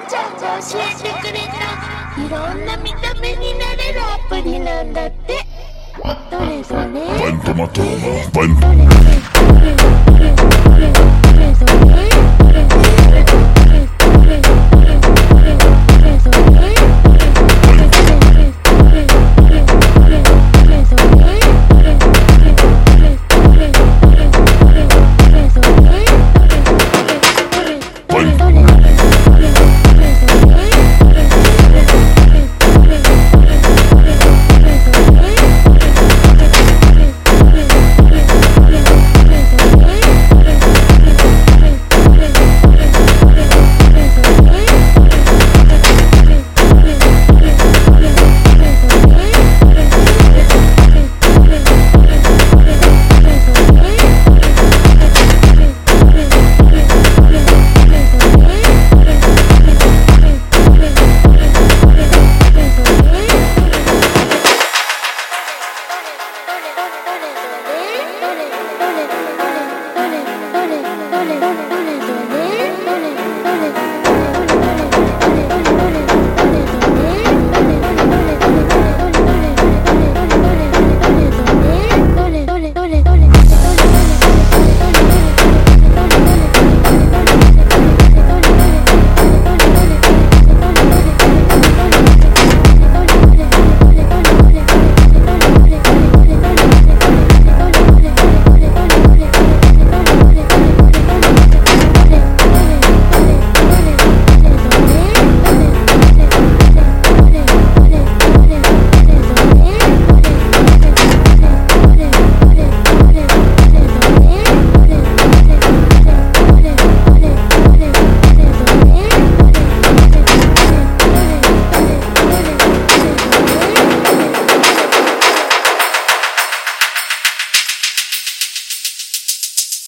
ちゃんが教えてくれたいろんな見た目になれるアプリなんだって。どれどれ？ バントマトバンどれどれどれどれどれどれどれ